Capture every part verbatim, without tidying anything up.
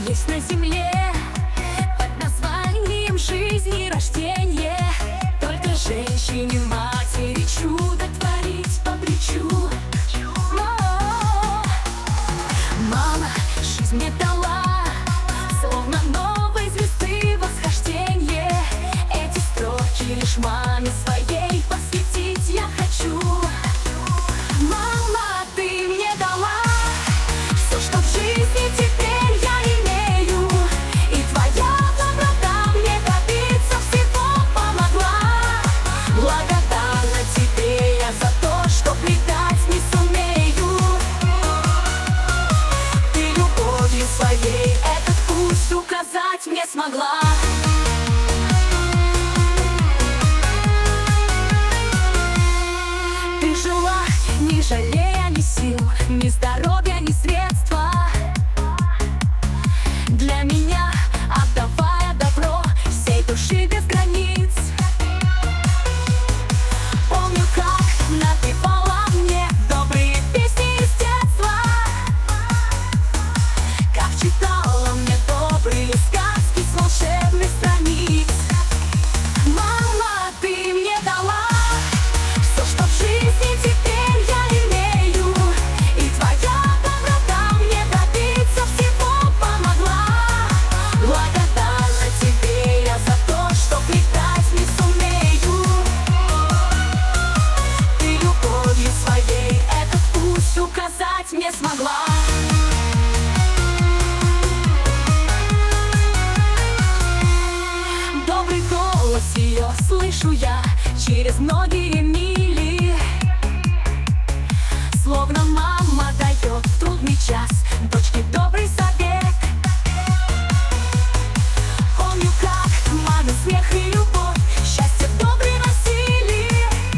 есть на земле под названием жизни и рождение. Только женщине, матери чудо творить по плечу. Мама жизнь мне дала, словно новой звезды восхождение. Эти строки лишь маме своей посвятить я хочу. Мама, ты мне дала все, что в жизни теперь я имею, и твоя доброта мне добиться всего помогла. Благодарна тебе я за то, что предать не сумею. Ты любовью своей этот путь указать мне смогла. Ты жила, не жалея ни сил, ни здоровья, ни средства, для меня отдавая добро всей души без границ. Помню, как напевала мне добрые песни из детства, как читала мне добрые сказки с волшебных страниц. Мама, ты мне дала все, что в жизни теперь я имею, и твоя доброта мне добиться всего помогла. Благодарна тебе я за то, что предать не сумею. Ты любовью своей этот путь указать мне смогла. Добрый голос ее слышу я через многие мили, словно мама дает в трудный час дочке добрый совет. Помню, как мамин смех и любовь счастье добрый носили.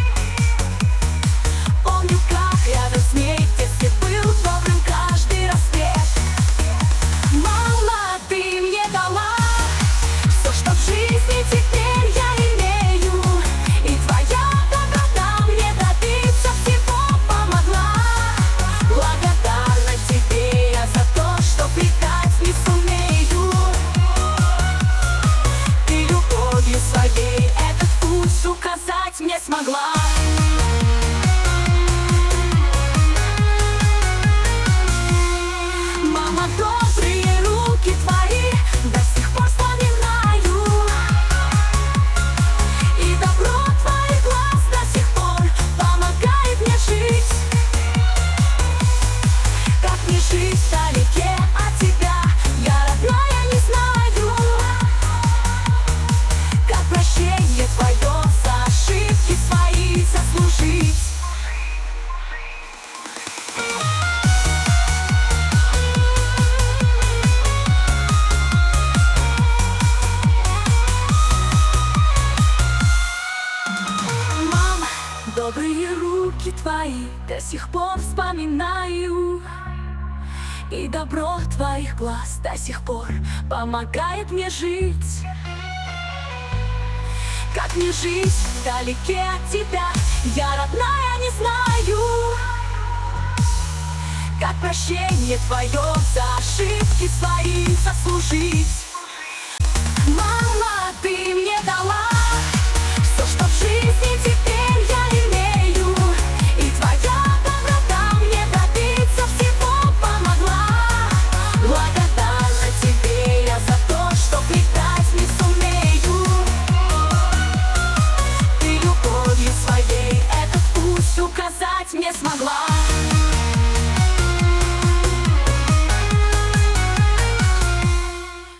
Помню, как рядом с ней в детстве был добрым каждый рассвет. Мама, ты мне дала все, что в жизни теперь я имею, и твоя доброта мне добиться всего помогла. Благодарна тебе я за то, что предать не сумею. Ты любовью своей этот путь указать мне смогла. Мама, добрые руки твои до сих пор вспоминаю, и добро твоих глаз до сих пор помогает мне жить. Как мне жить вдалеке от тебя, я родная не знаю. Как прощение твое за ошибки свои заслужить. Мама, добрые руки твои до сих пор вспоминаю, и добро твоих глаз до сих пор помогает мне жить. Как мне жить вдалеке от тебя, я родная не знаю. Как прощение твое за ошибки свои заслужить. Мама, ты мне дала все, что в жизни теперь